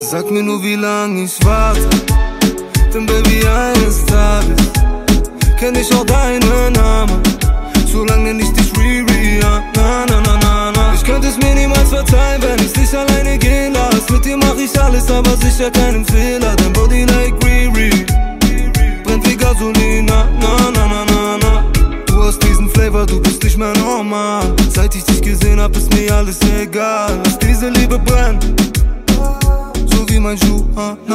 Sag mir nur, wie lang ich warte, denn Baby, eines Tages kenn ich auch deinen Namen. So lang nenn ich dich Riri, ja, na, na, na, na, na. Ich könnte es mir niemals verzeihen, wenn ich dich alleine gehen lass. Mit dir mach ich alles, aber sicher keinen Fehler. Dein Body like Riri, brennt wie Gasolin, na, na, na, na, na, na. Du hast diesen Flavor, du bist nicht mehr normal. Seit ich dich gesehen hab, ist mir alles egal. Lass diese Liebe brennen, so wie mein Schuh,